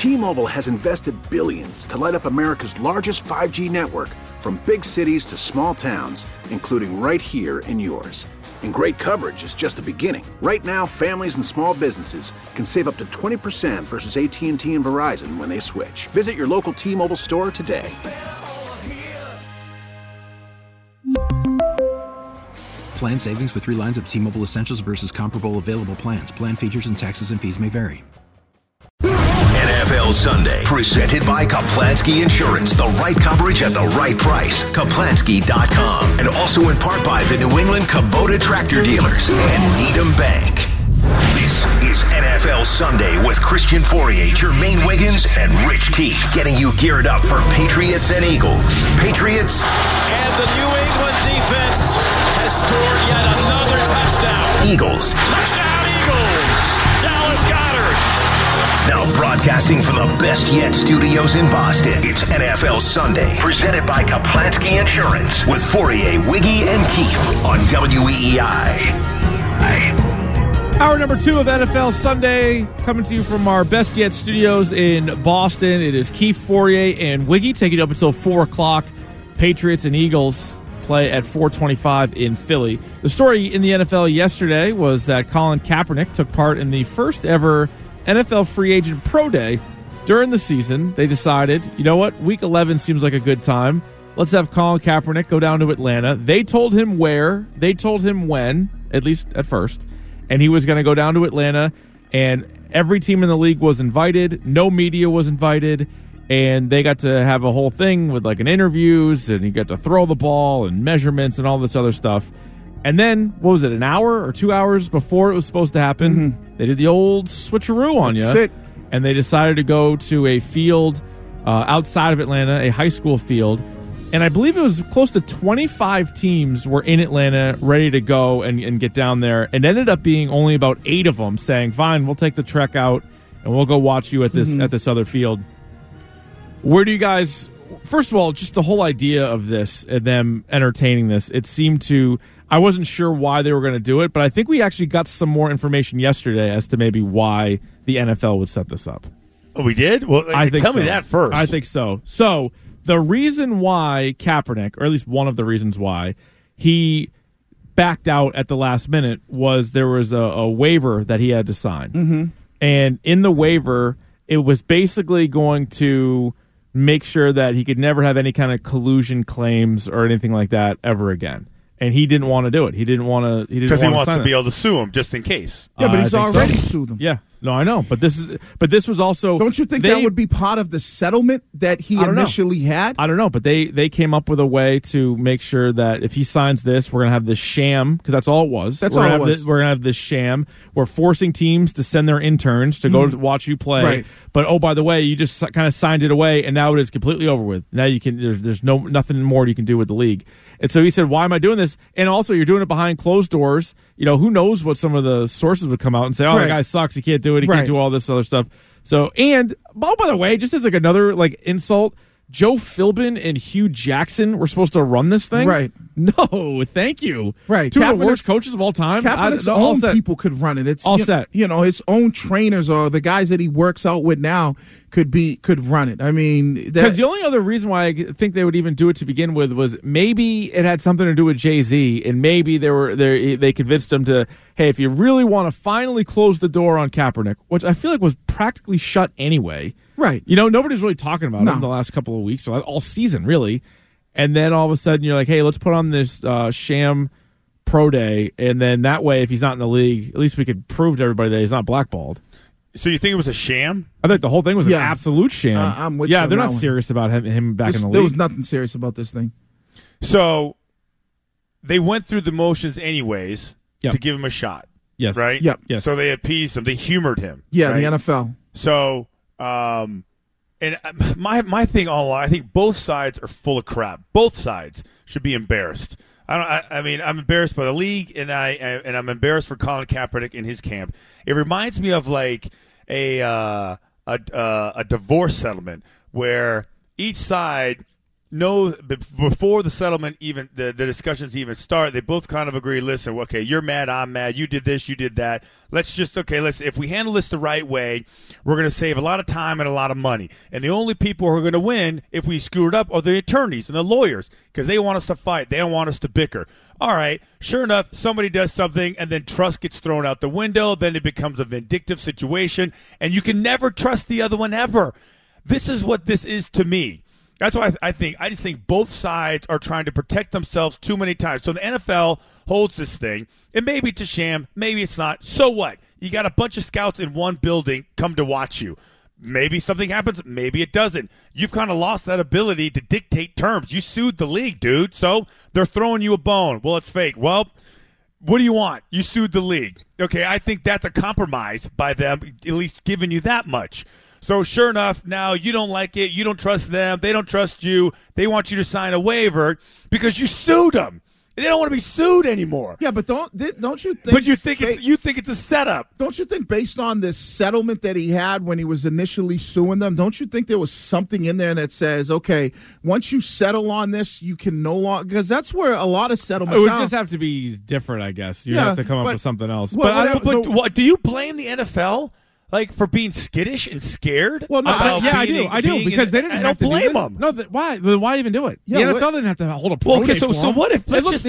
T-Mobile has invested billions to light up America's largest 5G network, from big cities to small towns, including right here in yours. And great coverage is just the beginning. Right now, families and small businesses can save up to 20% versus AT&T and Verizon when they switch. Visit your local T-Mobile store today. Plan savings with 3 lines of T-Mobile Essentials versus comparable available plans. Plan features and taxes and fees may vary. NFL Sunday, presented by Kaplansky Insurance. The right coverage at the right price. Kaplansky.com. And also in part by the New England Kubota Tractor Dealers and Needham Bank. This is NFL Sunday with Christian Fourier, Jermaine Wiggins, and Rich Keefe, getting you geared up for Patriots and Eagles. Patriots. And the New England defense has scored yet another touchdown. Eagles. Touchdown Eagles. Dallas Goedert. Now broadcasting from the Best Yet Studios in Boston, it's NFL Sunday, presented by Kaplansky Insurance, with Fourier, Wiggy, and Keefe on WEEI. Hour number 2 of NFL Sunday, coming to you from our Best Yet Studios in Boston. It is Keefe, Fourier, and Wiggy, taking it up until 4 o'clock. Patriots and Eagles play at 4:25 in Philly. The story in the NFL yesterday was that Colin Kaepernick took part in the first ever NFL Free Agent Pro Day. During the season, they decided, you know what, Week 11 seems like a good time. Let's have Colin Kaepernick go down to Atlanta. They told him where, they told him when, at least at first, and he was going to go down to Atlanta, and every team in the league was invited. No media was invited, and they got to have a whole thing with like an interviews, and he got to throw the ball and measurements and all this other stuff. And then, what was it, an hour or 2 hours before it was supposed to happen, they did the old switcheroo on you. And they decided to go to a field outside of Atlanta, a high school field. And I believe it was close to 25 teams were in Atlanta ready to go and get down there. And ended up being only about 8 of them saying, fine, we'll take the trek out and we'll go watch you at this other field. Where do you guys... First of all, just the whole idea of this and them entertaining this, it seemed to... I wasn't sure why they were going to do it, but I think we actually got some more information yesterday as to maybe why the NFL would set this up. Oh, we did? Well, tell me that first. I think so. So, the reason why Kaepernick, or at least one of the reasons why, he backed out at the last minute was there was a waiver that he had to sign. And in the waiver, it was basically going to make sure that he could never have any kind of collusion claims or anything like that ever again. And he didn't want to do it. He didn't want to. Because he wants to be able to sue him just in case. Yeah, but he's already sued them. Yeah, no, I know. But this was also. Don't you think that would be part of the settlement that he initially had? I don't know, but they came up with a way to make sure that if he signs this, we're gonna have this sham, because that's all it was. That's all it was. We're gonna have this sham. We're forcing teams to send their interns to go to watch you play. Right. But oh, by the way, you just kind of signed it away, and now it is completely over with. Now you can. There's nothing more you can do with the league. And so he said, why am I doing this? And also, you're doing it behind closed doors. You know, who knows what some of the sources would come out and say, oh, the guy sucks. He can't do it. He can't do all this other stuff. So, and, oh, by the way, just as like another like insult, Joe Philbin and Hugh Jackson were supposed to run this thing? Right. No, thank you. Right. Two of the worst coaches of all time. Kaepernick's own people could run it. It's all set. You know, his own trainers or the guys that he works out with now could run it. I mean, because the only other reason why I think they would even do it to begin with was maybe it had something to do with Jay-Z, and maybe they convinced him to, hey, if you really want to finally close the door on Kaepernick, which I feel like was practically shut anyway. Right. You know, nobody's really talking about him the last couple of weeks, or all season, really. And then all of a sudden you're like, hey, let's put on this sham pro day, and then that way, if he's not in the league, at least we could prove to everybody that he's not blackballed. So you think it was a sham? I think the whole thing was an absolute sham. I'm with you on they're that not one. serious about him back in the league. There was nothing serious about this thing. So they went through the motions anyways to give him a shot. Yes. Right? Yep. Yes. So they appeased him. They humored him. Yeah, right? the NFL. So, and my thing online, I think both sides are full of crap. Both sides should be embarrassed. I mean, I'm embarrassed by the league, and I'm embarrassed for Colin Kaepernick in his camp. It reminds me of like a divorce settlement where each side know before the settlement even the discussions even start, they both kind of agree, listen, okay, you're mad, I'm mad, you did this, you did that. Listen, if we handle this the right way, we're going to save a lot of time and a lot of money. And the only people who are going to win if we screw it up are the attorneys and the lawyers, because they want us to fight. They don't want us to bicker. All right, sure enough, somebody does something, and then trust gets thrown out the window. Then it becomes a vindictive situation, and you can never trust the other one ever. This is what this is to me. That's why I just think both sides are trying to protect themselves too many times. So the NFL holds this thing, and maybe it's a sham, maybe it's not. So what? You got a bunch of scouts in one building come to watch you. Maybe something happens, maybe it doesn't. You've kind of lost that ability to dictate terms. You sued the league, dude, so they're throwing you a bone. Well, it's fake. Well, what do you want? You sued the league. Okay, I think that's a compromise by them, at least giving you that much. So sure enough, now you don't like it. You don't trust them. They don't trust you. They want you to sign a waiver because you sued them. They don't want to be sued anymore. Yeah, but don't you think? But you think it's a setup? Don't you think, based on this settlement that he had when he was initially suing them, don't you think there was something in there that says, okay, once you settle on this, you can no longer, because that's where a lot of settlements. It would just have to be different, I guess. You have to come up with something else. But do you blame the NFL? Like, for being skittish and scared? Well, no, I do, because they didn't have to blame them. No, why? Why even do it? Yeah, the NFL didn't have to hold a pro day for so them. what if, let's just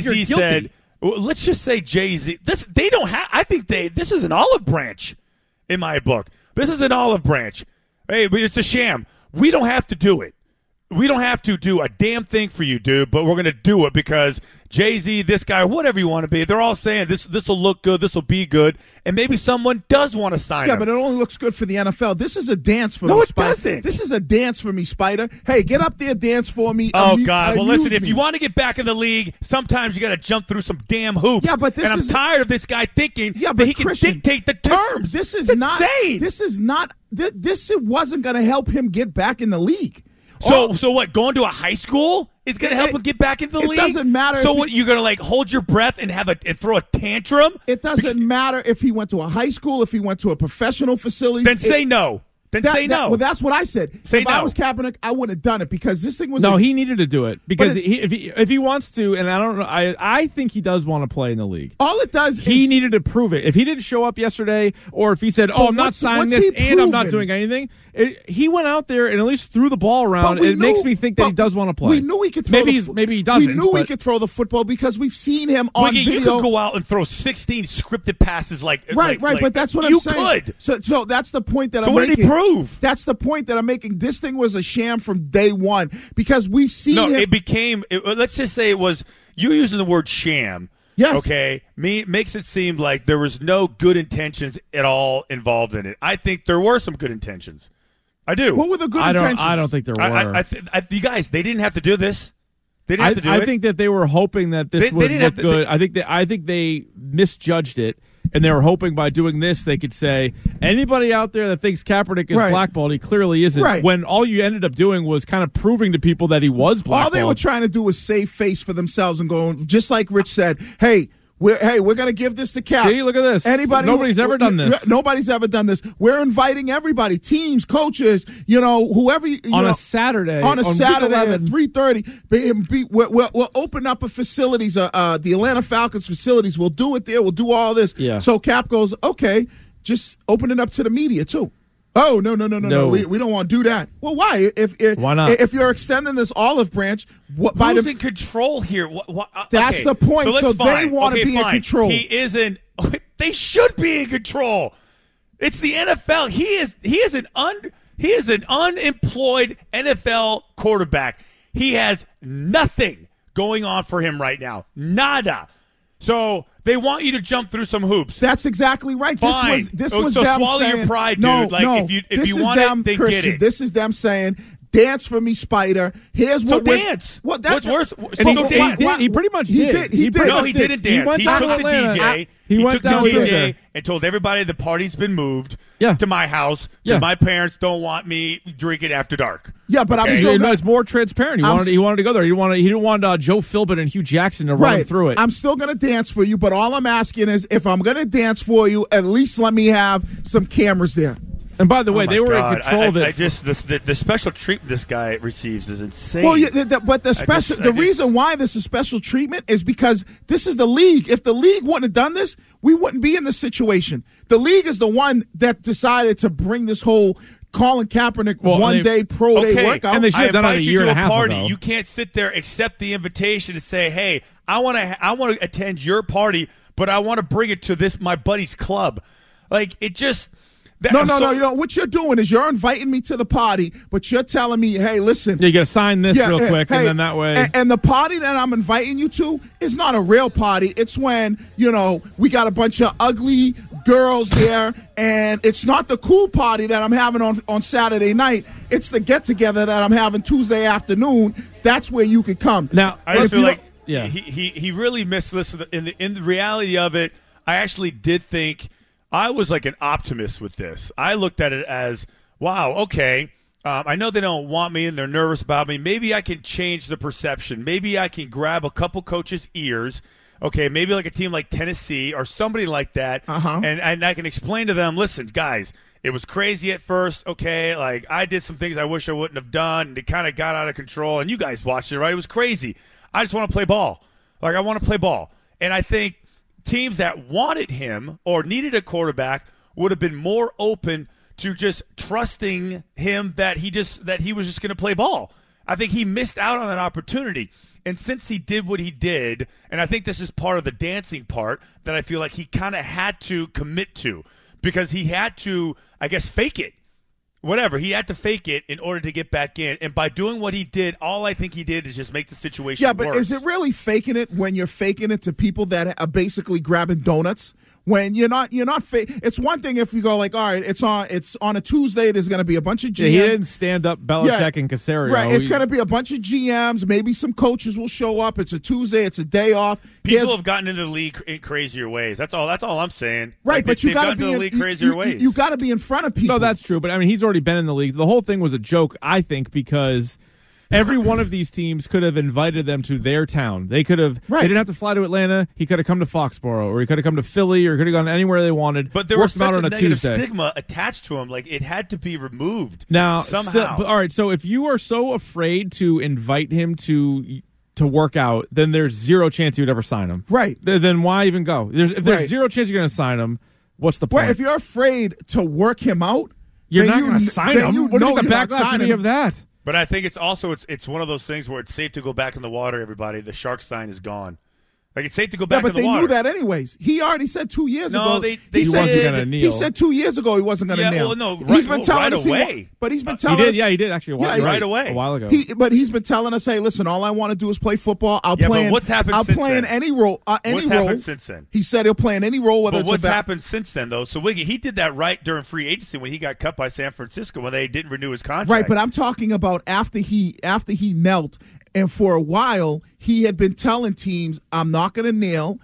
say Jay-Z, they don't have, I think this is an olive branch in my book. This is an olive branch. Hey, but it's a sham. We don't have to do it. We don't have to do a damn thing for you, dude, but we're going to do it because Jay-Z, this guy, whatever you want to be, they're all saying this will look good, this will be good, and maybe someone does want to sign him. Yeah, but it only looks good for the NFL. This is a dance for me, Spider. No, it doesn't. This is a dance for me, Spider. Hey, get up there, dance for me. Oh, God. Well, listen, if you want to get back in the league, sometimes you got to jump through some damn hoops. Yeah, but I'm tired of this guy thinking that he can dictate the terms. This is insane. This wasn't going to help him get back in the league. So what? Going to a high school is going to help him get back into the league? It doesn't matter. So what? You're going to hold your breath and and throw a tantrum? It doesn't matter if he went to a high school, if he went to a professional facility. Then say no. Say no. Well, that's what I said. If I was Kaepernick, I would have done it because this thing was. No, he needed to do it because if he wants to, and I don't know, I think he does want to play in the league. All it does he needed to prove it. If he didn't show up yesterday, or if he said, "Oh, I'm not signing this and I'm not doing anything," he went out there and at least threw the ball around. It makes me think that he does want to play. We knew he could throw. Maybe he doesn't. We knew he could throw the football because we've seen him on video. You could go out and throw 16 scripted passes right. But that's what I'm saying. You could. So that's the point that I'm making. So what did he prove? That's the point that I'm making. This thing was a sham from day one because we've seen him. It became. Let's just say it was. You using the word sham. Yes. Okay. Makes it seem like there was no good intentions at all involved in it. I think there were some good intentions. I do. What were the good intentions? I don't think there were. You guys, they didn't have to do this. They didn't have to do it. I think that they were hoping that this would look good. I think they misjudged it, and they were hoping by doing this they could say anybody out there that thinks Kaepernick is blackballed, he clearly isn't. Right. When all you ended up doing was kind of proving to people that he was blackballed. All they were trying to do was save face for themselves and going, just like Rich said, hey, we're going to give this to Cap. See, look at this. Nobody's ever done this. Nobody's ever done this. We're inviting everybody, teams, coaches, whoever. On a Saturday at 3:30. We'll open up a facilities, the Atlanta Falcons facilities. We'll do it there. We'll do all this. Yeah. So Cap goes, okay, just open it up to the media too. Oh, no. We don't want to do that. Well, why? Why not? If you're extending this olive branch, who's in control here? That's the point. So they want to be in control. He isn't. They should be in control. It's the NFL. He is an unemployed NFL quarterback. He has nothing going on for him right now. Nada. So they want you to jump through some hoops. That's exactly right. Fine. This was them swallow saying, your pride, dude. No, if you want it, then Christian, get it. This is them saying, dance for me, Spider. Here's what dance. What's worse? Dance. He pretty much did. No, he didn't dance. He took the DJ. He took the DJ and told everybody the party's been moved to my house. Yeah. My parents don't want me drinking after dark. Yeah, but I'm still. No, it's more transparent. He wanted to go there. He didn't want Joe Philbin and Hugh Jackson to run through it. I'm still going to dance for you, but all I'm asking is, if I'm going to dance for you, at least let me have some cameras there. And by the way, they were God. in control of it. I just the special treatment this guy receives is insane. Well, but the reason why this is special treatment is because this is the league. If the league wouldn't have done this, we wouldn't be in this situation. The league is the one that decided to bring this whole Colin Kaepernick one-day pro day workout. And they should have done it a year and a half ago. You can't sit there, accept the invitation, and say, "Hey, I want to attend your party, but I want to bring it to my buddy's club." Like it just. No. You know what you're doing is you're inviting me to the party, but you're telling me, "Hey, listen, you got to sign this real quick, and then that way." And the party that I'm inviting you to is not a real party. It's when we got a bunch of ugly girls there, and it's not the cool party that I'm having on Saturday night. It's the get together that I'm having Tuesday afternoon. That's where you could come. Now, I just feel like he really missed this. In the reality of it, I actually did think. I was like an optimist with this. I looked at it as, wow, okay, I know they don't want me and they're nervous about me. Maybe I can change the perception. Maybe I can grab a couple coaches' ears, okay, maybe like a team like Tennessee or somebody like that, and I can explain to them, listen, guys, it was crazy at first, okay, like I did some things I wish I wouldn't have done, and it kind of got out of control, and you guys watched it, right? It was crazy. I just want to play ball. Like, I want to play ball. And I think teams that wanted him or needed a quarterback would have been more open to just trusting him that he was just going to play ball. I think he missed out on that opportunity. And since he did what he did, and I think this is part of the dancing part that I feel like he kind of had to commit to because he had to, I guess, fake it. Whatever. He had to fake it in order to get back in. And by doing what he did, all I think he did is just make the situation worse. Yeah, but is it really faking it when you're faking it to people that are basically grabbing donuts? When you're not it's one thing if you go like, all right, it's on a Tuesday, there's going to be a bunch of GMs. Yeah, he didn't stand up Belichick and Caserio. Right, it's going to be a bunch of GMs. Maybe some coaches will show up. It's a Tuesday. It's a day off. People have gotten into the league in crazier ways. That's all I'm saying. Right, but you got to be in the league crazier ways. You got to be in front of people. No, that's true. But I mean, he's already been in the league. The whole thing was a joke, I think, because every one of these teams could have invited them to their town. They could have. Right. They didn't have to fly to Atlanta. He could have come to Foxborough, or he could have come to Philly, or he could have gone anywhere they wanted. But there was such a negative stigma attached to him. Like, it had to be removed now somehow. All right. So if you are so afraid to invite him to work out, then there's zero chance you would ever sign him. Right. Then why even go? If there's zero chance you're going to sign him, what's the point? Well, if you're afraid to work him out, you're not going to sign him. What is the backstory of that? But I think it's also it's one of those things where it's safe to go back in the water, everybody. The shark sign is gone. Like, it's safe to go back in the water. Yeah, but they knew that anyways. He already said 2 years ago. No, he wasn't going to kneel. He said 2 years ago he wasn't going to kneel. Well, no, he's been telling us away. But he's been telling us. Yeah, he did actually. Right away. A while ago. But he's been telling us, hey, listen, all I want to do is play football. I'll play in any role. What's happened since then? He said he'll play in any role. But what's happened since then, though? So, Wiggy, he did that right during free agency when he got cut by San Francisco when they didn't renew his contract. Right, but I'm talking about after he knelt, and for a while he had been telling teams, I'm not going to kneel.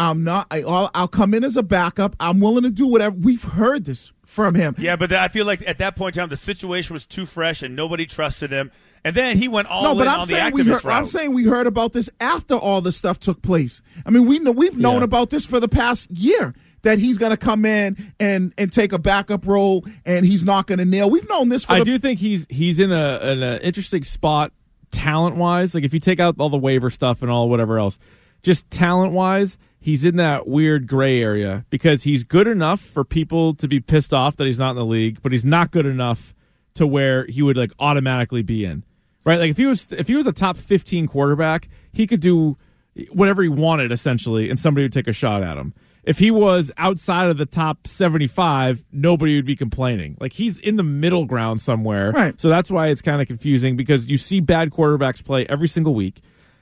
I'll come in as a backup. I'm willing to do whatever. We've heard this from him. Yeah, but I feel like at that point in time, the situation was too fresh and nobody trusted him. And then he went all in on the activist route. I'm saying we heard about this after all this stuff took place. I mean, we've known about this for the past year, that he's going to come in and take a backup role and he's not going to kneel. We've known this for I do think he's in an interesting spot talent-wise. Like, if you take out all the waiver stuff and all whatever else, just talent-wise, he's in that weird gray area because he's good enough for people to be pissed off that he's not in the league, but he's not good enough to where he would like automatically be in. Right? Like, if he was a top 15 quarterback, he could do whatever he wanted essentially and somebody would take a shot at him. If he was outside of the top 75, nobody would be complaining. Like, he's in the middle ground somewhere. Right. So that's why it's kind of confusing because you see bad quarterbacks play every single week.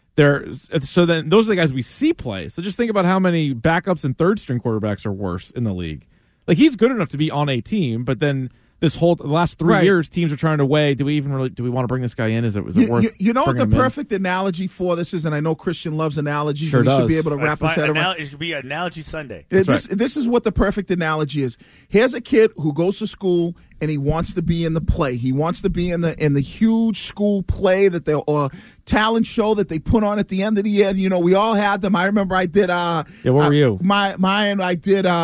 So then those are the guys we see play. So just think about how many backups and third-string quarterbacks are worse in the league. Like, he's good enough to be on a team, but then the last 3 years, teams are trying to weigh, do we want to bring this guy in? Is it worth you know what the bringing him perfect analogy for this is, and I know Christian loves analogies, Sure and he does. should be able to wrap his head around. It should be Analogy Sunday. This is what the perfect analogy is. Here's a kid who goes to school and he wants to be in the play. He wants to be in the huge school play or talent show that they put on at the end of the year. You know, we all had them. I remember I did. What were you? Mine. I did.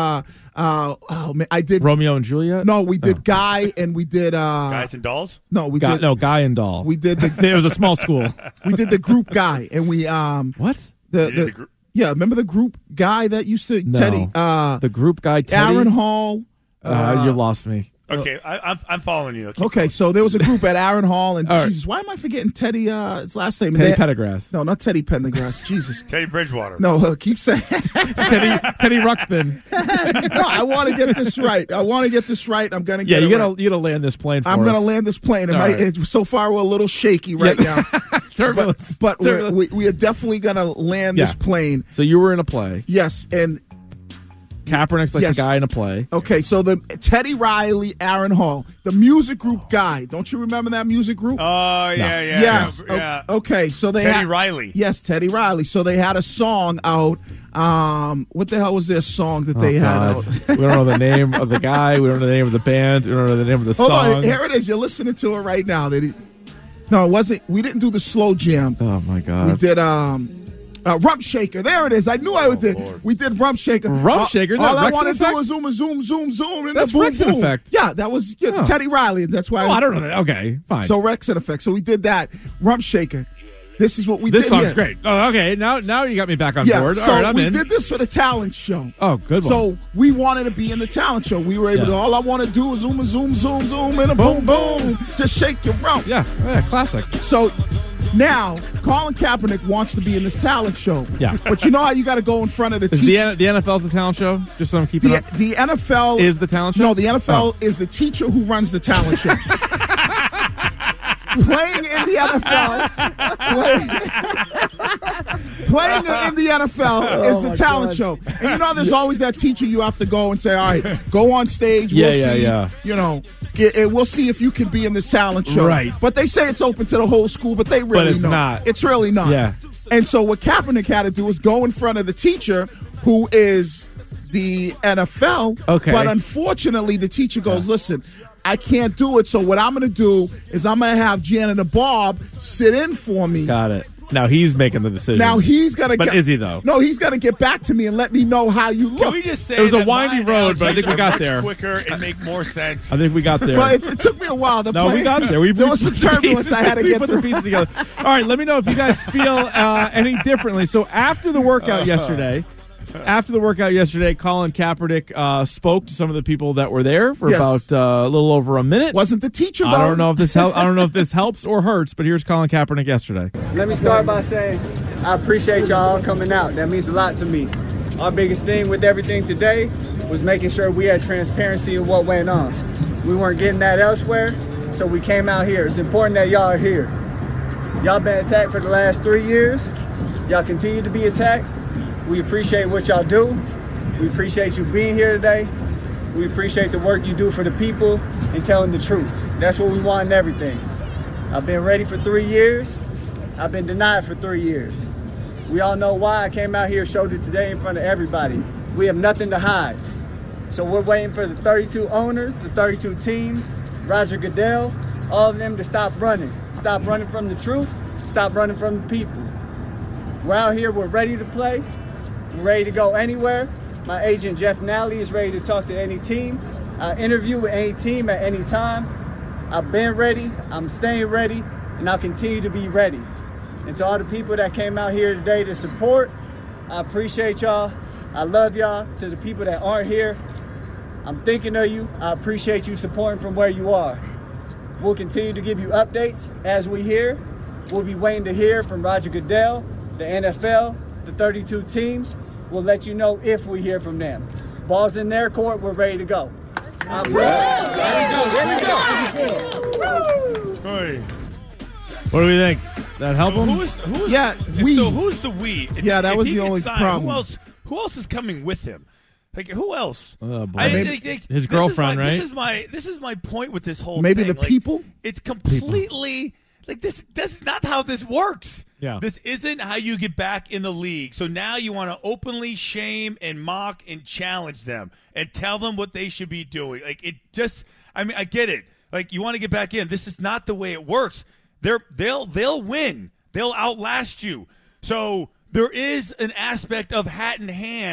I did Romeo and Juliet. No, we did Guy, and we did Guys and Dolls. No, we Guy, did no Guy and Doll. We did the. It was a small school. We did the group Guy, and we what the yeah. Remember the group Guy that used to Teddy the group guy Teddy? Aaron Hall. You lost me. Okay, I'm following you. Okay, so there was a group at Aaron Hall, and right. Jesus, why am I forgetting Teddy? His last name? Teddy Pendergrass. No, not Teddy Pendergrass. Jesus. Teddy Bridgewater. No, keep saying Teddy Ruxpin. No, I want to get this right. I'm gonna get. Yeah, you gotta land this plane. I'm gonna land this plane. So far, we're a little shaky right now. Turbulence. But we are definitely gonna land this plane. So you were in a play. Yes, and Kaepernick's like the guy in a play. Okay, so the Teddy Riley, Aaron Hall, the music group Guy. Don't you remember that music group? Oh, yeah. Yes. Yeah. Okay, so they Teddy Riley. Yes, Teddy Riley. So they had a song out. What the hell was their song that they had out? We don't know the name of the guy. We don't know the name of the band. We don't know the name of the song. Hold on, here it is. You're listening to it right now. No, it wasn't. We didn't do the slow jam. Oh my God. We did Rump Shaker. There it is. I knew I would do. We did Rump Shaker. Rump Shaker? All I Rexon want to Effect? do is zoom. And That's boom, Rexon boom. Effect. Yeah, that was Teddy Riley. That's why. I don't know that. Okay, fine. So Rexon Effect. So we did that. Rump Shaker. This is what we did. This song's great. Oh, okay. Now you got me back on board. So all right, I'm we in. did this for the talent show. Oh, good one. So we wanted to be in the talent show. We were able to. All I want to do is zoom, and a boom, boom. Just shake your rump. Yeah, classic. So now Colin Kaepernick wants to be in this talent show. Yeah. But you know how you got to go in front of the teacher. The NFL's the talent show? Just so I'm keeping up. The NFL is the talent show? No, the NFL is the teacher who runs the talent show. Playing in the NFL, is the talent show. And you know, there's always that teacher you have to go and say, all right, go on stage. We'll see. You know, we'll see if you can be in this talent show. Right. But they say it's open to the whole school, but they really it's not. It's really not. Yeah. And so what Kaepernick had to do was go in front of the teacher who is the NFL. Okay. But unfortunately, the teacher goes, listen, I can't do it. So what I'm going to do is I'm going to have Janitor Bob sit in for me. Got it. Now he's making the decision. Now he's going to But is he, though? No, he's going to get back to me and let me know how you look. Can we just say it was a that windy my road, but I think we got much there. quicker and make more sense. I think we got there. Well, it took me a while. No, we got there. There was some turbulence I had to get put through. the pieces together. All right, let me know if you guys feel any differently. So after the workout yesterday, Colin Kaepernick spoke to some of the people that were there for about a little over a minute. Wasn't the teacher, though? I don't know if this helps or hurts, but here's Colin Kaepernick yesterday. Let me start by saying I appreciate y'all coming out. That means a lot to me. Our biggest thing with everything today was making sure we had transparency of what went on. We weren't getting that elsewhere, so we came out here. It's important that y'all are here. Y'all been attacked for the last 3 years. Y'all continue to be attacked. We appreciate what y'all do. We appreciate you being here today. We appreciate the work you do for the people and telling the truth. That's what we want in everything. I've been ready for 3 years. I've been denied for 3 years. We all know why. I came out here, showed it today in front of everybody. We have nothing to hide. So we're waiting for the 32 owners, the 32 teams, Roger Goodell, all of them to stop running. Stop running from the truth. Stop running from the people. We're out here. We're ready to play. We're ready to go anywhere. My agent, Jeff Nally, is ready to talk to any team. I'll interview with any team at any time. I've been ready. I'm staying ready. And I'll continue to be ready. And to all the people that came out here today to support, I appreciate y'all. I love y'all. To the people that aren't here, I'm thinking of you. I appreciate you supporting from where you are. We'll continue to give you updates as we hear. We'll be waiting to hear from Roger Goodell, the NFL, the 32 teams. We'll let you know if we hear from them. Ball's in their court. We're ready to go. What do we think? That help him? Who's the we? That was the only problem. Who else is coming with him? Like, who else? His girlfriend, right? This is my point with this whole Maybe thing. the people? It's completely this. That's not how this works. Yeah. This isn't how you get back in the league. So now you want to openly shame and mock and challenge them and tell them what they should be doing. Like, it just, I mean, I get it. Like, you want to get back in. This is not the way it works. They'll win. They'll outlast you. So there is an aspect of hat in hand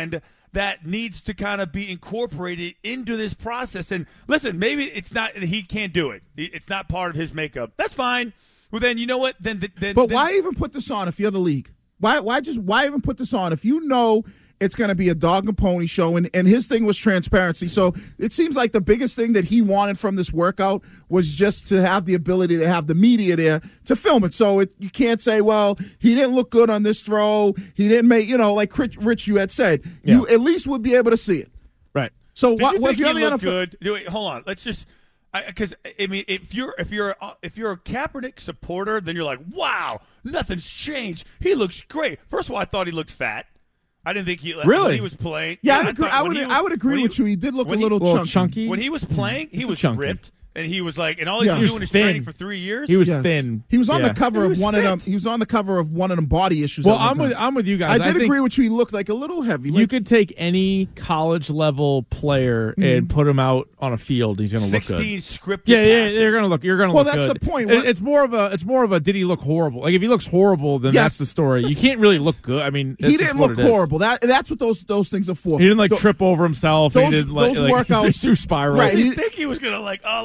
that needs to kind of be incorporated into this process. And listen, maybe it's not, he can't do it. It's not part of his makeup. That's fine. Well, then you know what? But why even put this on if you're the league? Why even put this on if you know it's going to be a dog and pony show? And his thing was transparency. So it seems like the biggest thing that he wanted from this workout was just to have the ability to have the media there to film it. So you can't say, well, he didn't look good on this throw. He didn't make, like Rich, you had said, you at least would be able to see it. Right. So what if you're the NFL, good? Wait, hold on. Let's just. Because I mean, if you're a Kaepernick supporter, then you're like, wow, nothing's changed. He looks great. First of all, I thought he looked fat. I didn't think really when he was playing. Yeah, I would agree with you. He did look a little chunky. When he was playing, he was chunky. ripped. And he was like, and all he's been doing is training for 3 years. He was thin. He was on the cover of one of them. He was on the cover of one of them body issues. Well, I'm with you guys. I did agree with you. He looked like a little heavy. You could take any college level player and put him out on a field. He's going to look good. 16 scripted. Yeah, you're going to look. You're going to look good. Well, that's the point. It's more of a did he look horrible? Like if he looks horrible, then that's the story. You can't really look good. I mean, he didn't look horrible. That's what those things are for. He didn't trip over himself. Those he didn't workouts through spirals. Right. I didn't think he was going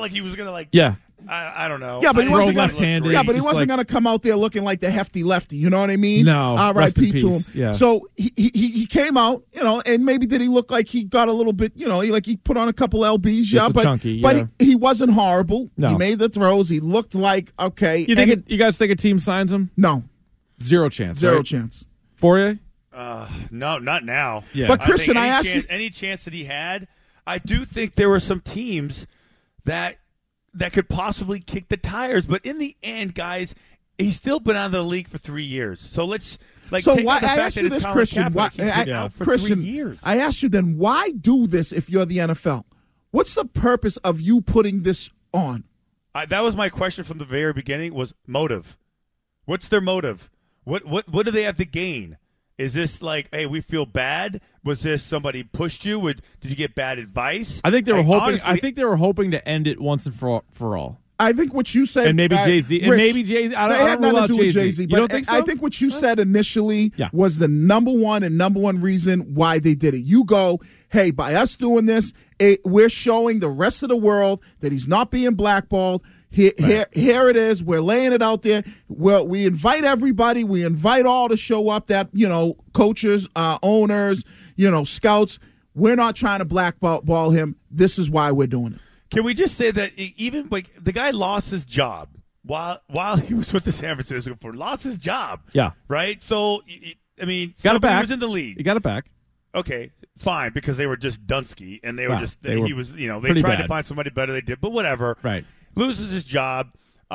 to Yeah. I don't know. Yeah, but he wasn't left-handed. Yeah, but he wasn't going to come out there looking like the hefty lefty. You know what I mean? No. R.I.P. to him. Yeah. So he came out, and maybe did he look like he got a little bit, he put on a couple lbs. Yeah, but chunky, but he wasn't horrible. No. He made the throws. He looked like okay. You guys think a team signs him? No. Zero chance. Zero right? chance. Fourier? No, not now. Yeah. But Christian, I asked you any chance that he had. I do think there were some teams that could possibly kick the tires. But in the end, guys, he's still been out of the league for 3 years. So let's So why I asked you this, Christian? For 3 years. I asked you then, why do this if you're the NFL? What's the purpose of you putting this on? That was my question from the very beginning. Was motive? What's their motive? What do they have to gain? Is this like, hey, we feel bad? Was this somebody pushed you? Did you get bad advice? I think they were hoping. Honestly, I think they were hoping to end it once and for all. I think what you said, and maybe Jay-Z, Rich, and maybe Jay-Z. I don't rule out Jay-Z. But you don't think so? I think what you said initially was the number one reason why they did it. You go, hey, by us doing this, we're showing the rest of the world that he's not being blackballed. Here it is. We're laying it out there. We invite everybody. We invite all to show up. That coaches, owners, scouts. We're not trying to blackball him. This is why we're doing it. Can we just say that even the guy lost his job while he was with the San Francisco 49ers, lost his job. Yeah. Right. So I mean, got it back. He was in the league. He got it back. Okay, fine, because they were just Dunsky and they were just they tried to find somebody better. They did, but whatever. Right. Loses his job,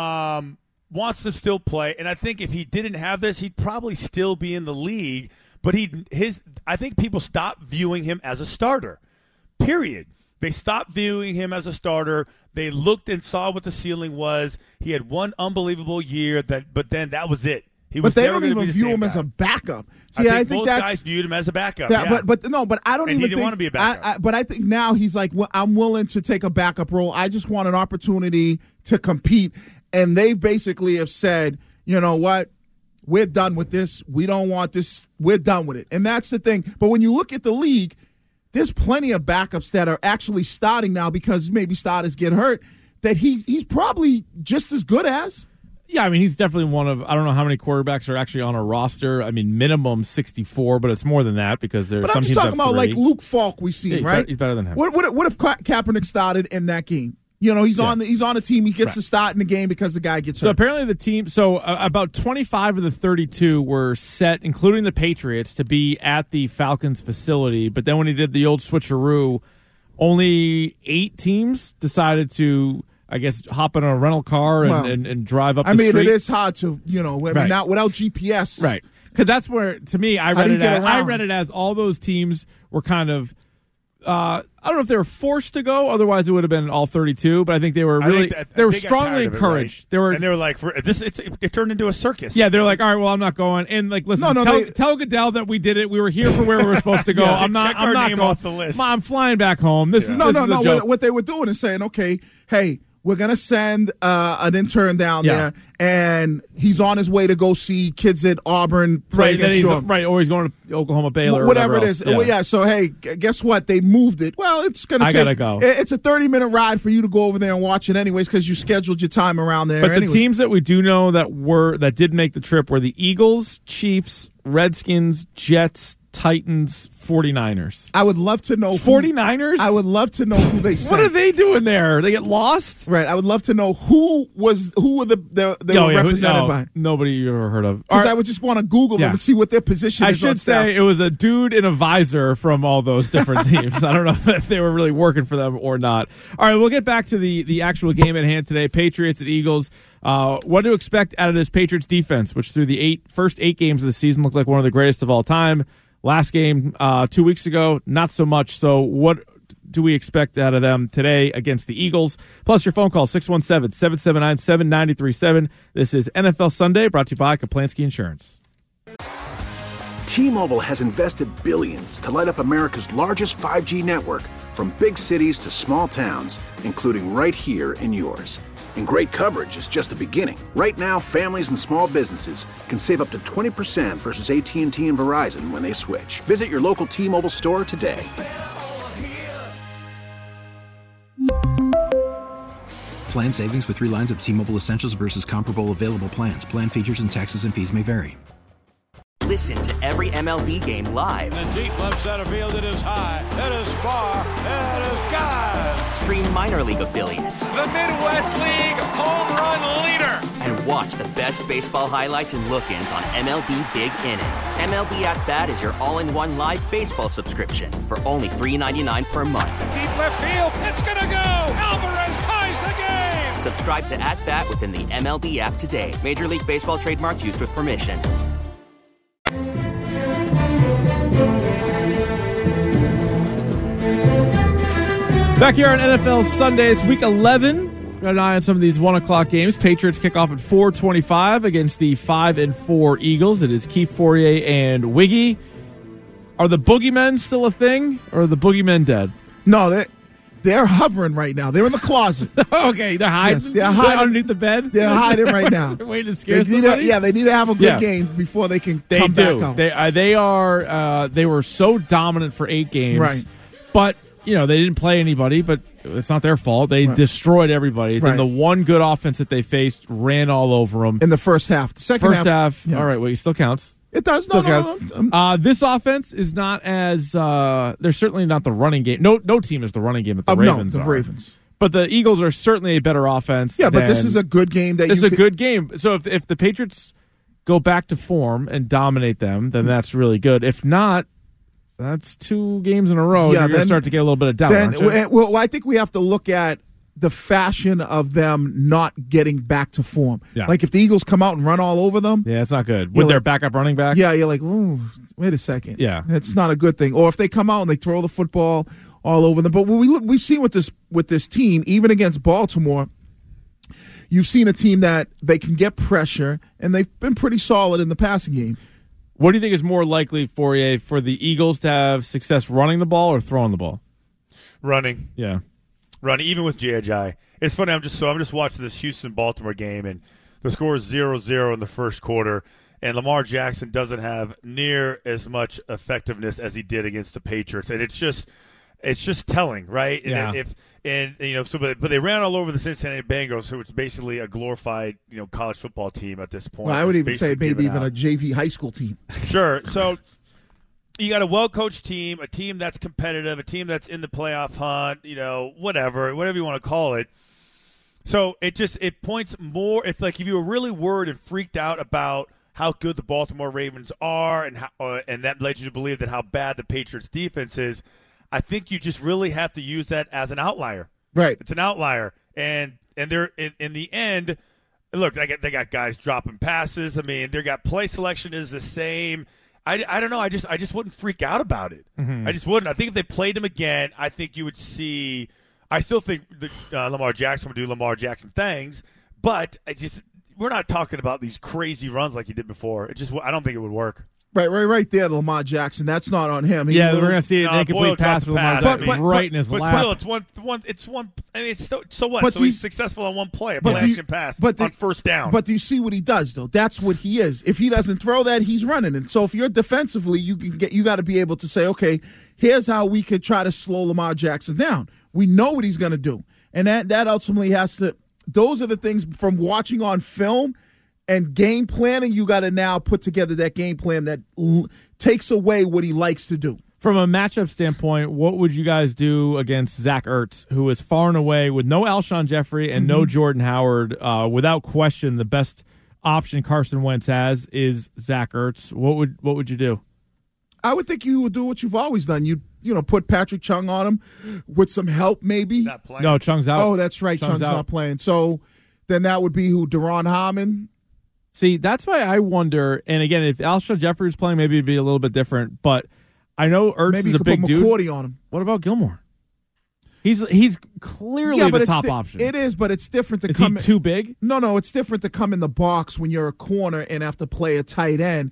wants to still play, and I think if he didn't have this, he'd probably still be in the league. But I think people stopped viewing him as a starter. Period. They stopped viewing him as a starter. They looked and saw what the ceiling was. He had one unbelievable year, but then that was it. But they don't even view him as a backup. See, I think most guys viewed him as a backup. But I don't even think. He didn't want to be a backup. But I think now he's like, well, I'm willing to take a backup role. I just want an opportunity to compete. And they basically have said, you know what? We're done with this. We don't want this. We're done with it. And that's the thing. But when you look at the league, there's plenty of backups that are actually starting now because maybe starters get hurt that he's probably just as good as. Yeah, I mean, he's definitely one of, I don't know how many quarterbacks are actually on a roster. I mean, minimum 64, but it's more than that because there's some teams have 3. But I'm just talking about like Luke Falk we've seen, right? He's better than him. What if Kaepernick started in that game? He's on a team. He gets to start in the game because the guy gets hurt. So apparently the team, about 25 of the 32 were set, including the Patriots, to be at the Falcons facility. But then when he did the old switcheroo, only 8 teams decided to, I guess, hop in a rental car and drive up the street. It is hard to, not without GPS. Right. Because that's where, to me, I read it as all those teams were kind of, I don't know if they were forced to go. Otherwise, it would have been all 32. But I think they were they were strongly encouraged. Right? They were like, it turned into a circus. Yeah, they're like, all right, well, I'm not going. And like, listen, tell Goodell that we did it. We were here for where we were supposed to go. I'm not going off the list. I'm flying back home. This is a joke. What they were doing is saying, okay, hey, we're going to send an intern down there, and he's on his way to go see kids at Auburn play against Shore. Right, or he's going to Oklahoma Baylor whatever or it is. else. Well, yeah, so, hey, guess what? They moved it. Well, it's going to take – I got to go. It's a 30-minute ride for you to go over there and watch it anyways because you scheduled your time around there. But anyways. the teams that we do know that did make the trip were the Eagles, Chiefs, Redskins, Jets, Titans, 49ers. I would love to know 49ers? I would love to know who they sent. What are they doing there? They get lost? Right. I would love to know who were represented by. Nobody you ever heard of. Because I would just want to Google them and see what their position is. I should say it was a dude in a visor from all those different teams. I don't know if they were really working for them or not. All right, we'll get back to the actual game at hand today. Patriots and Eagles. What to expect out of this Patriots defense, which through the first 8 games of the season looked like one of the greatest of all time. Last game 2 weeks ago, not so much. So what do we expect out of them today against the Eagles? Plus your phone call, 617-779-7937. This is NFL Sunday, brought to you by Kaplanski Insurance. T-Mobile has invested billions to light up America's largest 5G network, from big cities to small towns, including right here in yours. And great coverage is just the beginning. Right now, families and small businesses can save up to 20% versus AT&T and Verizon when they switch. Visit your local T-Mobile store today. Plan savings with 3 lines of T-Mobile Essentials versus comparable available plans. Plan features and taxes and fees may vary. Listen to every MLB game live. In the deep left center field, it is high, it is far, it is gone. Stream minor league affiliates. The Midwest League home run leader. And watch the best baseball highlights and look-ins on MLB Big Inning. MLB At Bat is your all-in-one live baseball subscription for only $3.99 per month. Deep left field, it's gonna go. Alvarez ties the game. Subscribe to At Bat within the MLB app today. Major League Baseball trademarks used with permission. Back here on NFL Sunday, it's week 11. Got an eye on some of these 1 o'clock games. Patriots kick off at 4:25 against the 5-4 Eagles. It is Keith Fourier and Wiggy. Are the boogeymen still a thing, or are the boogeymen dead? No, they're hovering right now. They're in the closet. Okay, they're hiding. Yes, they're hiding underneath the bed. They're hiding right now. They're waiting to scare somebody. They need to have a good game before they can come back out. They were so dominant for 8 games, right? But they didn't play anybody, but it's not their fault. They destroyed everybody. Then the one good offense that they faced ran all over them in the first half. The second half, all right, well, it still counts. It does. No. This offense is not as they're certainly not the running game. No team is the running game that the Ravens are. Ravens. But the Eagles are certainly a better offense. Yeah, but this is a good game. It's a good game. So if the Patriots go back to form and dominate them, then that's really good. If not, that's 2 games in a row. You're going to start to get a little bit of doubt. Well, I think we have to look at the fashion of them not getting back to form. Yeah. Like if the Eagles come out and run all over them. Yeah, it's not good. With their backup running back. Yeah, you're like, ooh, wait a second. Yeah. It's not a good thing. Or if they come out and they throw the football all over them. But we've seen with this team, even against Baltimore, you've seen a team that they can get pressure, and they've been pretty solid in the passing game. What do you think is more likely, Fourier, for the Eagles to have success running the ball or throwing the ball? Running. Yeah. Running, even with J.J. It's funny, I'm just watching this Houston-Baltimore game, and the score is 0-0 in the first quarter, and Lamar Jackson doesn't have near as much effectiveness as he did against the Patriots. And it's just telling, right? Yeah. But they ran all over the Cincinnati Bengals, so it's basically a glorified, college football team at this point. Well, I would even say maybe even a JV high school team. Sure. So you got a well-coached team, a team that's competitive, a team that's in the playoff hunt, whatever you want to call it. So it points more. If you were really worried and freaked out about how good the Baltimore Ravens are, and that led you to believe that how bad the Patriots defense is, I think you just really have to use that as an outlier. Right. It's an outlier. And they're in the end, look, they got guys dropping passes. I mean, their play selection is the same. I don't know. I just wouldn't freak out about it. Mm-hmm. I just wouldn't. I think if they played him again, I think you would see. I still think Lamar Jackson would do Lamar Jackson things, but we're not talking about these crazy runs like he did before. I don't think it would work. Right there, Lamar Jackson. That's not on him. We're going to see an incomplete pass from Lamar Jackson right in his lap. Still, it's one. I mean, so what? So he's successful on one play, a play-action pass on first down. But do you see what he does, though? That's what he is. If he doesn't throw that, he's running. And so if you're defensively, you got to be able to say, okay, here's how we could try to slow Lamar Jackson down. We know what he's going to do. And that ultimately has to – those are the things from watching on film and game planning. You got to now put together that game plan that takes away what he likes to do. From a matchup standpoint, what would you guys do against Zach Ertz, who is far and away, with no Alshon Jeffrey and no Jordan Howard, without question the best option Carson Wentz has is Zach Ertz? What would you do? I would think you would do what you've always done. You put Patrick Chung on him with some help, maybe. Not playing. No, Chung's out. Oh, that's right. Chung's not playing. So then that would be who? Deron Harmon. See, that's why I wonder. And again, if Alshon Jeffrey was playing, maybe it'd be a little bit different. But I know Ertz is a big dude. Maybe you could put McCourty on him. What about Gilmore? He's clearly the top option. It is, but it's different to is come. Is he too big? No, it's different to come in the box when you're a corner and have to play a tight end.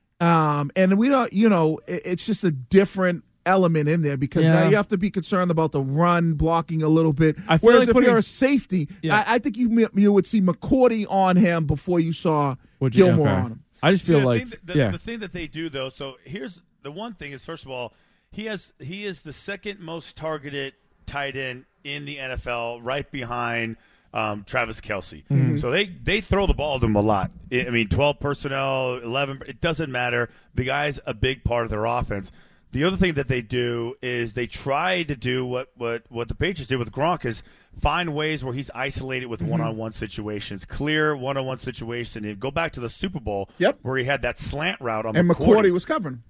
And we don't, it's just a different element in there because now you have to be concerned about the run blocking a little bit. Whereas if you're a safety, I think you would see McCourty on him before you saw Gilmore on him. I just feel the thing that they do though. So here's the one thing is, first of all, he is the second most targeted tight end in the NFL, right behind Travis Kelce. Mm-hmm. So they throw the ball to him a lot. I mean, 12 personnel, 11, it doesn't matter. The guy's a big part of their offense. The other thing that they do is they try to do what the Patriots did with Gronk is find ways where he's isolated with one-on-one situations, clear one-on-one situation. And go back to the Super Bowl where he had that slant route on and McCourty was covering.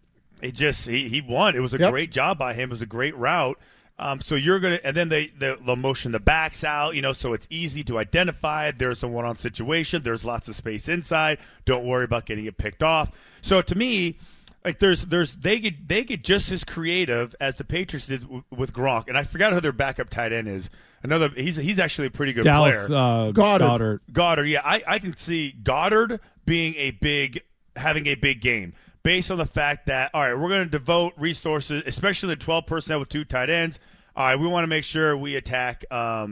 He won. It was a great job by him. It was a great route. So you're going to – and then they'll motion the backs out, so it's easy to identify. There's the one-on situation. There's lots of space inside. Don't worry about getting it picked off. So to me, like they get just as creative as the Patriots did with Gronk. And I forgot who their backup tight end is. He's actually a pretty good player. Goddard. Yeah, I can see Goddard being having a big game. Based on the fact that, all right, we're going to devote resources, especially the 12 personnel with 2 tight ends. All right, we want to make sure we attack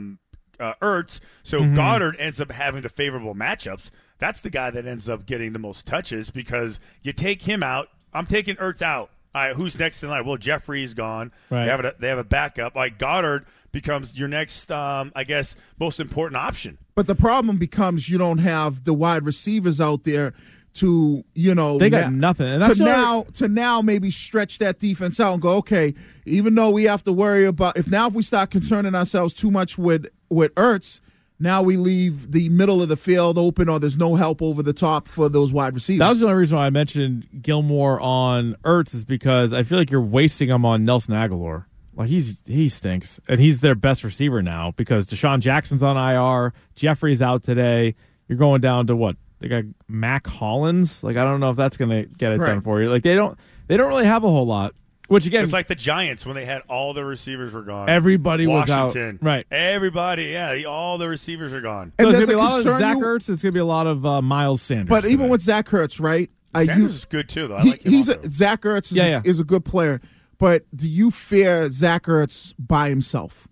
Ertz. So Goddard ends up having the favorable matchups. That's the guy that ends up getting the most touches because you take him out. I'm taking Ertz out. All right, who's next in line? Well, Jeffrey's gone. Right. They have a backup. Like Goddard becomes your next, most important option. But the problem becomes you don't have the wide receivers out there to they got nothing, and that's to now maybe stretch that defense out and go, okay, even though we have to worry about if we start concerning ourselves too much with Ertz, now we leave the middle of the field open or there's no help over the top for those wide receivers. That was the only reason why I mentioned Gilmore on Ertz is because I feel like you're wasting him on Nelson Aguilar. Like he stinks, and he's their best receiver now because Deshaun Jackson's on IR, Jeffrey's out today. You're going down to what? They got Mac Hollins. Like I don't know if that's going to get it done for you. Like they don't really have a whole lot. Which again, it's like the Giants when they had all the receivers were gone. Everybody Washington. was out. Right. Everybody, all the receivers are gone. So it's going to be a lot of Zach Ertz. It's going to be a lot of Miles Sanders. But even with Zach Ertz, right? Sanders is good too, though. I like him Zach Ertz is a good player. But do you fear Zach Ertz by himself?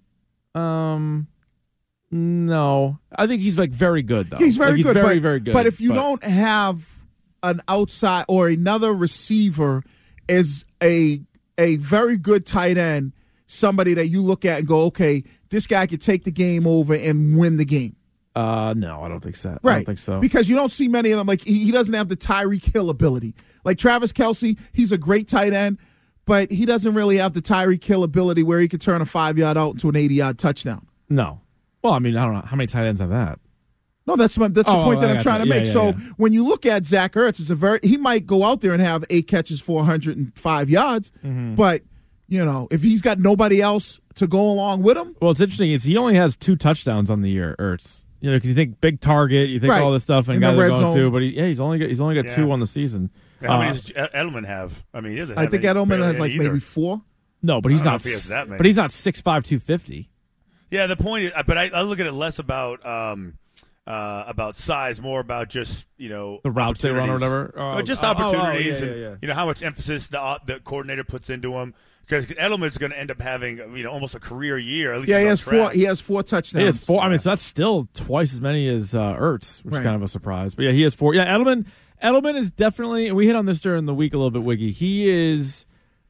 No, I think he's very good though. He's very good, very good. But if you don't have an outside or another receiver as a very good tight end, somebody that you look at and go, okay, this guy could take the game over and win the game. No, I don't think so. Right. I don't think so. Because you don't see many of them. Like he doesn't have the Tyreek Hill ability. Like Travis Kelce, he's a great tight end, but he doesn't really have the Tyreek Hill ability where he could turn a 5-yard out into an 80-yard touchdown. No. Well, I mean, I don't know how many tight ends have that. No, that's the point that I'm trying to make. So when you look at Zach Ertz, he might go out there and have 8 catches for 105 yards, but if he's got nobody else to go along with him. Well, it's interesting is he only has 2 touchdowns on the year, Ertz. Because you think big target, you think all this stuff, and guys are going to, but he's only got 2 on the season. How many does Edelman have? I mean, he doesn't. I think Edelman has maybe 4. No, but he's not. He has that many. But he's not 6'5", 250. Yeah, the point is, but I look at it less about about size, more about just the routes they run or whatever. Just opportunities, yeah. and how much emphasis the coordinator puts into them. Because Edelman's going to end up having almost a career year. At least he has 4. He has 4 touchdowns. He has 4. I mean, so that's still twice as many as Ertz, which is kind of a surprise. But yeah, he has 4. Yeah, Edelman is definitely. And we hit on this during the week a little bit, Wiggy. He is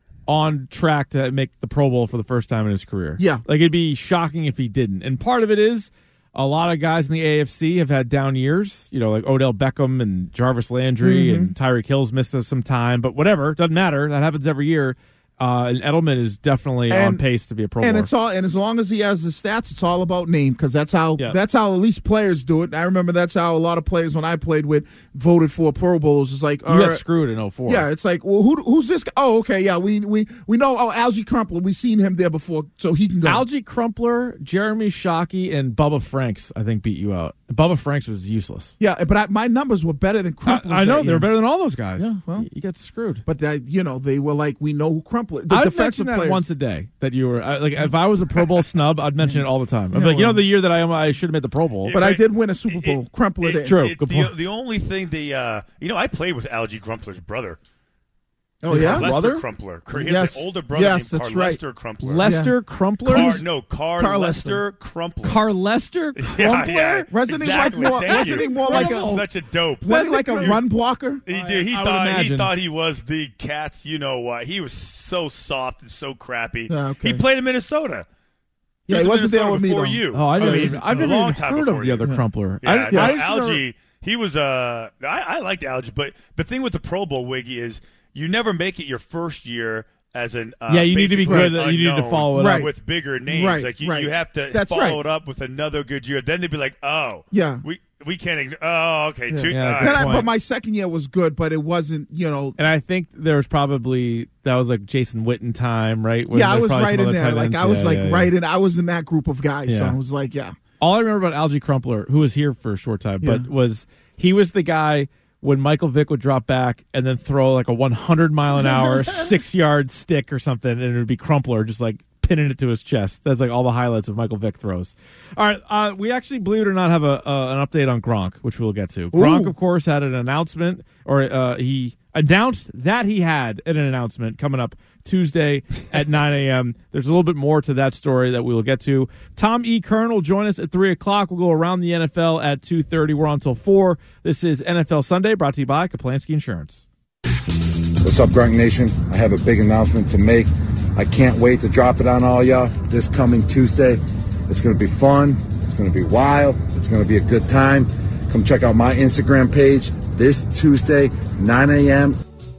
on track to make the Pro Bowl for the first time in his career. Yeah, like it'd be shocking if he didn't. And part of it is a lot of guys in the AFC have had down years. Like Odell Beckham and Jarvis Landry and Tyreek Hill's missed some time. But whatever, doesn't matter. That happens every year. And Edelman is definitely on pace to be a Pro Bowler. And as long as he has the stats, it's all about name, because that's how at least players do it. I remember that's how a lot of players when I played with voted for Pro Bowls. It's like you got screwed in 2004. Yeah, it's like, well, who's this guy? Oh, okay, yeah, we know. Oh, Algie Crumpler, we've seen him there before, so he can go. Algie Crumpler, Jeremy Shockey, and Bubba Franks, I think, beat you out. Bubba Franks was useless. Yeah, but my numbers were better than Crumpler's. I know they were better than all those guys. Yeah, well, you got screwed. But they were like, we know who Crumpler. I'd mention that once a day. That you were like, if I was a Pro Bowl snub, I'd mention it all the time. I'd be like, the year that I should have made the Pro Bowl, but I did win a Super Bowl. Crumpler did. True. Good point. The only thing I played with Algie Crumpler's brother. Oh, yeah? Lester Crumpler. He has an older brother named Carl Lester Crumpler. Lester Crumpler? Carl Lester Crumpler. Carl Lester Crumpler? Yeah. Wasn't he more like such a dope. Wasn't he like a run blocker? He thought he was the Cats, what. He was so soft and so crappy. Okay. He played in Minnesota. He wasn't there with me, though. You. Oh, I've never even heard of the other Crumpler. Yeah, Algie, he was I liked Algie, but the thing with the Pro Bowl, Wiggy, is you never make it your first year as an you need to be good. You need to follow it up with bigger names. Right, like you have to follow it up with another good year. Then they'd be like, oh, yeah, we can't ignore. Oh, okay. But my second year was good, but it wasn't. And I think there was probably that was like Jason Witten time, right? I was right in there. Like I was right in. I was in that group of guys. So I was like, yeah. All I remember about Algie Crumpler, who was here for a short time, but he was the guy when Michael Vick would drop back and then throw like a 100-mile-an-hour 6-yard stick or something, and it would be Crumpler just like pinning it to his chest. That's like all the highlights of Michael Vick throws. All right, we actually, believe it or not, have an update on Gronk, which we'll get to. Gronk, of course, had an announcement, or he announced that he had an announcement coming up Tuesday at 9 a.m. There's a little bit more to that story that we will get to. Tom E. Kern will join us at 3 o'clock. We'll go around the NFL at 2:30. We're on until 4. This is NFL Sunday, brought to you by Kaplansky Insurance. What's up, Gronk Nation? I have a big announcement to make. I can't wait to drop it on all y'all this coming Tuesday. It's going to be fun. It's going to be wild. It's going to be a good time. Come check out my Instagram page this Tuesday, 9 a.m.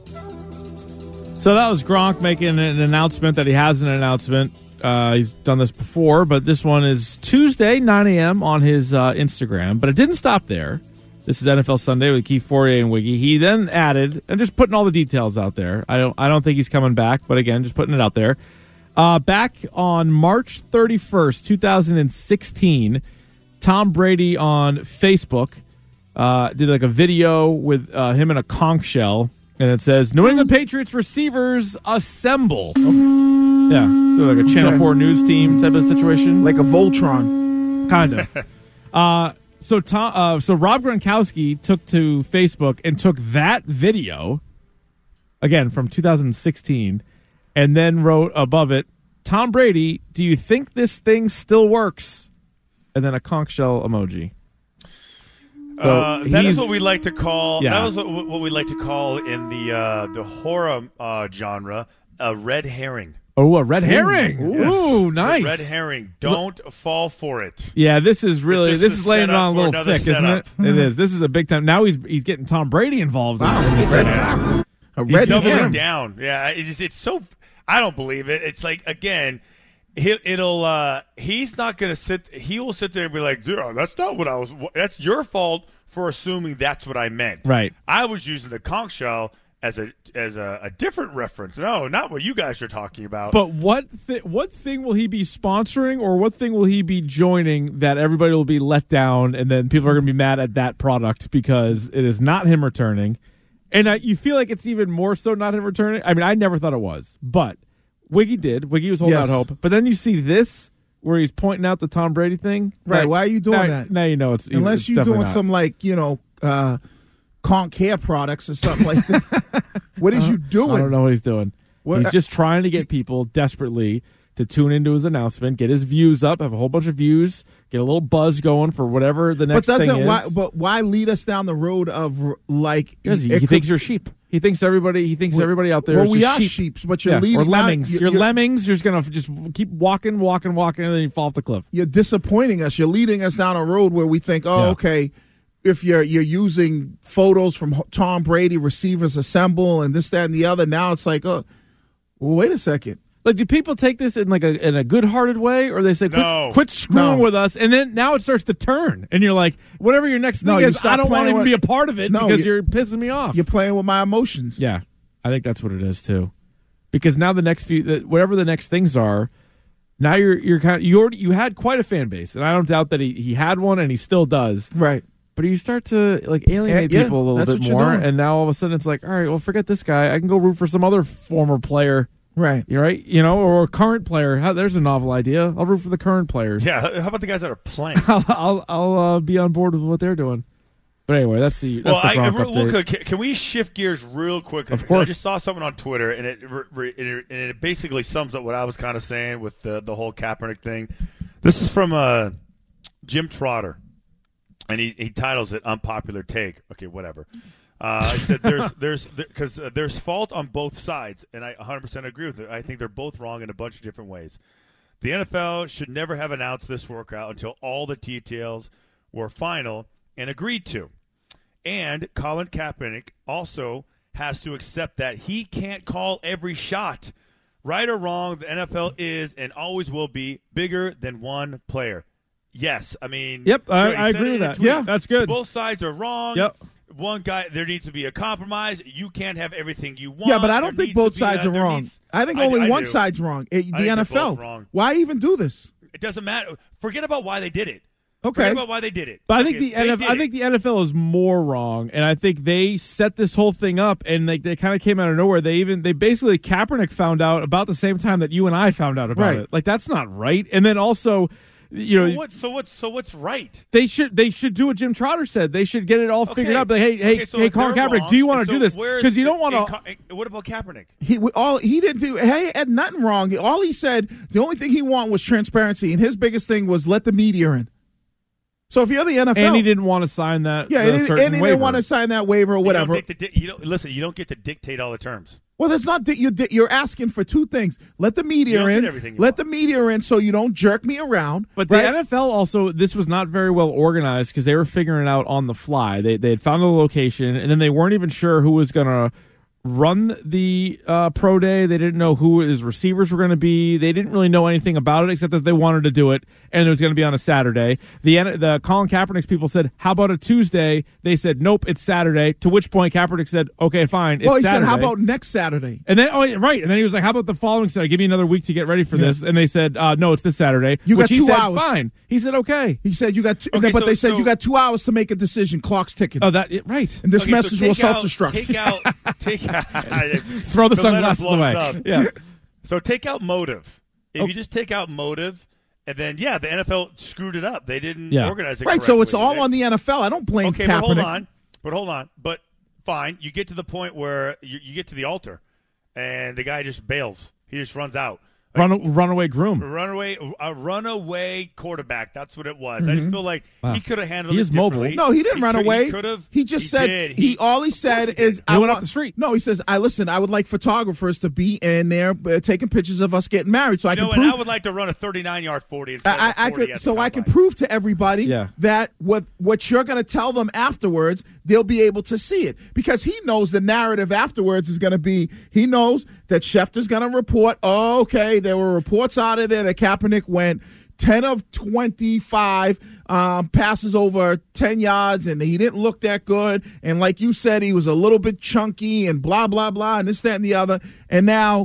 So that was Gronk making an announcement that he has an announcement. He's done this before, but this one is Tuesday, 9 a.m. on his Instagram. But it didn't stop there. This is NFL Sunday with Keith Fourier and Wiggy. He then added, and just putting all the details out there. I don't think he's coming back, but again, just putting it out there. Back on March 31st, 2016, Tom Brady on Facebook did like a video with him in a conch shell. And it says, New England Patriots receivers assemble. Yeah, like a Channel 4 news team type of situation. Like a Voltron. Kind of. So Rob Gronkowski took to Facebook and took that video, again, from 2016, and then wrote above it, Tom Brady, do you think this thing still works? And then a conch shell emoji. So that is what we like to call. Yeah. That was what we like to call in the horror genre a red herring. Oh, a red herring! Ooh, yes. Nice. Red herring. Don't fall for it. Yeah, this is laying it on a little thick, isn't it? It is. This is a big time. Now he's getting Tom Brady involved. Wow, he's doubling down. Yeah, it's so. I don't believe it. It's like, again, he's not going to sit. He will sit there and be like, that's not what I was. That's your fault for assuming that's what I meant. Right. I was using the conch shell as a different reference. No, not what you guys are talking about. But what thing will he be sponsoring, or what thing will he be joining that everybody will be let down, and then people are going to be mad at that product because it is not him returning? And you feel like it's even more so not him returning? I mean, I never thought it was, but Wiggy did. Wiggy was holding out hope. But then you see this where he's pointing out the Tom Brady thing? Right. Why are you doing that? Now you know it's unless you're doing some conch hair products or something like that. What is you doing? I don't know what he's doing. He's just trying to get people desperately to tune into his announcement, get his views up, have a whole bunch of views, get a little buzz going for whatever the next thing is. But why lead us down the road of like? Because he thinks you're sheep. He thinks everybody out there. Well, is we just are sheep. But you're leading. Or lemmings. You're lemmings. You're just gonna just keep walking, and then you fall off the cliff. You're disappointing us. You're leading us down a road where we think, okay, if you're using photos from Tom Brady, receivers assemble, and this, that, and the other. Now it's like, well, wait a second. Like, do people take this in like in a good-hearted way, or they say, quit screwing with us, and then now it starts to turn, and you're like, whatever your next thing is, I don't want to even be a part of it because you're pissing me off. You're playing with my emotions. Yeah, I think that's what it is too, because now the next whatever the next things are, now you're kind of you had quite a fan base, and I don't doubt that he had one, and he still does. Right. But you start to like alienate people a little bit more, and now all of a sudden it's like, all right, well, forget this guy. I can go root for some other former player. Right. You're right. Or a current player. There's a novel idea. I'll root for the current players. Yeah. How about the guys that are playing? I'll be on board with what they're doing. But anyway, that's the update. Can we shift gears real quick? Of course. I just saw something on Twitter, and it basically sums up what I was kind of saying with the whole Kaepernick thing. This is from Jim Trotter, and he titles it "Unpopular Take." Okay, whatever. He said there's fault on both sides, and I 100% agree with it. I think they're both wrong in a bunch of different ways. The NFL should never have announced this workout until all the details were final and agreed to. And Colin Kaepernick also has to accept that he can't call every shot. Right or wrong, the NFL is and always will be bigger than one player. Yes, I mean. Yep, I agree with that. Yeah, that's good. Both sides are wrong. Yep. One guy, there needs to be a compromise. You can't have everything you want. Yeah, but I don't think both sides are wrong. I think only one side's wrong. The NFL. Wrong. Why even do this? It doesn't matter. Forget about why they did it. Okay. Forget about why they did it. But I think the NFL is more wrong, and I think they set this whole thing up, and they kind of came out of nowhere. They basically Kaepernick found out about the same time that you and I found out about it. Like, that's not right. And then also, So what's right? They should do what Jim Trotter said. They should get it all figured out. Like, hey, Colin Kaepernick, do you want to do this? Because you don't want to. What about Kaepernick? He didn't do. Hey, had nothing wrong. All he said, the only thing he wanted was transparency, and his biggest thing was let the media in. So if you're the NFL, and he didn't want to sign that, and he didn't want to sign that waiver or whatever. You don't get to dictate all the terms. Well, that's not you're asking for two things. Let the media in. Let the media in so you don't jerk me around. But the NFL also, this was not very well organized because they were figuring it out on the fly. They had found the location, and then they weren't even sure who was going to run the pro day. They didn't know who his receivers were going to be. They didn't really know anything about it except that they wanted to do it, and it was going to be on a Saturday. The Colin Kaepernick's people said, how about a Tuesday? They said, nope, it's Saturday, to which point Kaepernick said, okay, fine, it's Saturday. Well, he said, how about next Saturday? And then, and then he was like, how about the following Saturday? Give me another week to get ready for this. And they said, no, it's this Saturday. You got 2 hours. Fine. He said, okay. He said, you got they said you got 2 hours to make a decision. Clock's ticking. Oh, right. And this message will self-destruct. Take out. Throw the sunglasses away. Yeah. So take out motive. If you just take out motive, and then the NFL screwed it up. They didn't organize it correctly. Right. So it's all on the NFL. I don't blame Kaepernick. But hold on. But fine. You get to the point where you get to the altar, and the guy just bails. He just runs out. Runaway groom. A runaway quarterback. That's what it was. I just feel like he could have handled it mobile. No, he didn't run away. He just said all he said is I went off the street. No, he says I would like photographers to be in there taking pictures of us getting married, so I can prove. And I would like to run a 39-yard 40. I could prove to everybody that what you're going to tell them afterwards, they'll be able to see it because he knows the narrative afterwards is going to be. He knows that Schefter's going to report. Oh, okay. There were reports out of there that Kaepernick went 10 of 25 passes over 10 yards, and he didn't look that good. And like you said, he was a little bit chunky and blah, blah, blah, and this, that, and the other. And now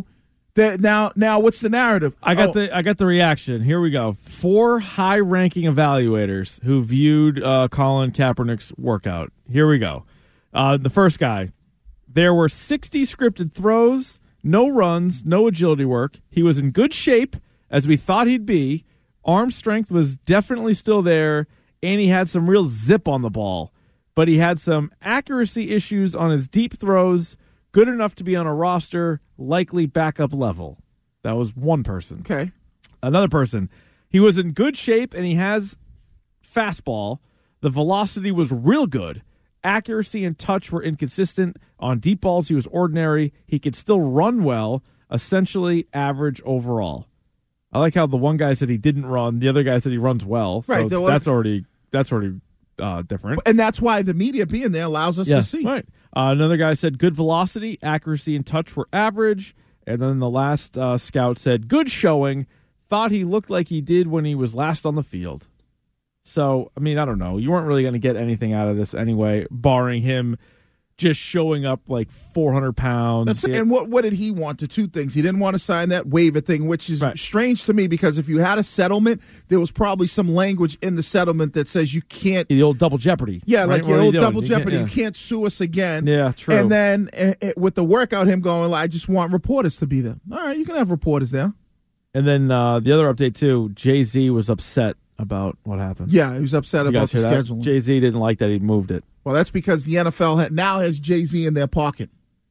what's the narrative? I got the reaction. Here we go. 4 high-ranking evaluators who viewed Colin Kaepernick's workout. Here we go. The first guy. There were 60 scripted throws, no runs, no agility work. He was in good shape, as we thought he'd be. Arm strength was definitely still there, and he had some real zip on the ball. But he had some accuracy issues on his deep throws, good enough to be on a roster, likely backup level. That was one person. Okay. Another person, he was in good shape, and he has fastball. The velocity was real good. Accuracy and touch were inconsistent. On deep balls, he was ordinary. He could still run well, essentially average overall. I like how the one guy said he didn't run, the other guy said he runs well. Right. So that's already different. And that's why the media being there allows us to see. Right. Another guy said good velocity, accuracy, and touch were average. And then the last scout said good showing, thought he looked like he did when he was last on the field. So, I mean, I don't know. You weren't really going to get anything out of this anyway, barring him just showing up like 400 pounds. And what did he want? The two things. He didn't want to sign that waiver thing, which is strange to me because if you had a settlement, there was probably some language in the settlement that says you can't. The old double jeopardy. Yeah, right? like the old double jeopardy. You can't sue us again. Yeah, true. And then with the workout, him going, I just want reporters to be there. All right, you can have reporters there. And then the other update, too, Jay-Z was upset about what happened. Yeah, he was upset about the scheduling. Jay-Z didn't like that he moved it. Well, that's because the NFL now has Jay-Z in their pocket.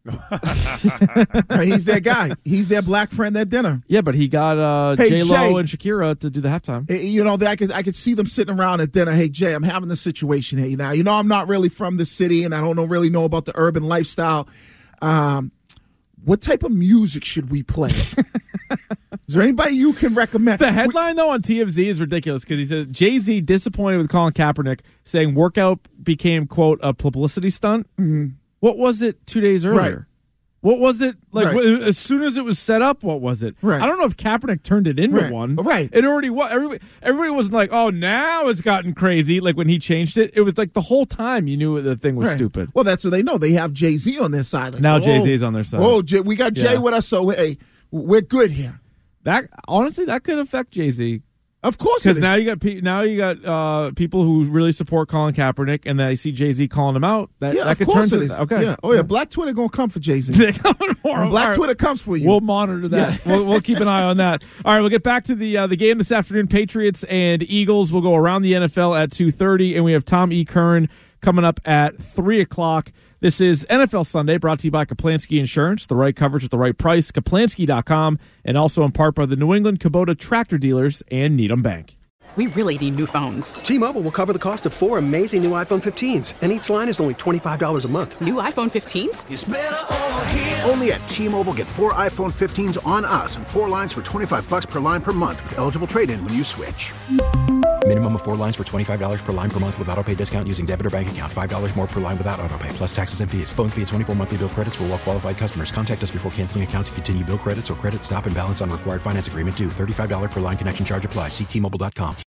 He's their guy. He's their black friend at dinner. Yeah, but he got J-Lo and Shakira to do the halftime. You know, I could see them sitting around at dinner. Hey, Jay, I'm having this situation here. Now, you know, I'm not really from the city, and I don't really know about the urban lifestyle. What type of music should we play? Is there anybody you can recommend? The headline, though, on TMZ is ridiculous because he says Jay-Z disappointed with Colin Kaepernick, saying workout became, quote, a publicity stunt. Mm-hmm. What was it 2 days earlier? Right. What was it? Like, as soon as it was set up, what was it? Right. I don't know if Kaepernick turned it into one. Right. It already was. Everybody wasn't like, oh, now it's gotten crazy. Like, when he changed it, it was like the whole time you knew the thing was stupid. Well, that's what they know. They have Jay-Z on their side. Like, now Jay-Z's on their side. Oh, we got Jay with us, so hey, we're good here. That honestly, that could affect Jay-Z. Of course, because now you got people who really support Colin Kaepernick, and they see Jay-Z calling him out. That could turn to this. Okay. Yeah. Oh yeah, Black Twitter gonna come for Jay-Z. Black Twitter comes for you. We'll monitor that. Yeah. We'll keep an eye on that. All right, we'll get back to the game this afternoon. Patriots and Eagles. We'll go around the NFL at 2:30, and we have Tom E. Curran coming up at 3:00. This is NFL Sunday, brought to you by Kaplansky Insurance, the right coverage at the right price, Kaplansky.com, and also in part by the New England Kubota Tractor Dealers and Needham Bank. We really need new phones. T-Mobile will cover the cost of 4 amazing new iPhone 15s, and each line is only $25 a month. New iPhone 15s? It's better over here. Only at T-Mobile, get 4 iPhone 15s on us and 4 lines for $25 per line per month with eligible trade-in when you switch. Minimum of 4 lines for $25 per line per month with autopay discount using debit or bank account. $5 more per line without autopay, plus taxes and fees. Phone fee at 24 monthly bill credits for well-qualified customers. Contact us before canceling account to continue bill credits or credit stop and balance on required finance agreement due. $35 per line connection charge applies. See T-Mobile.com.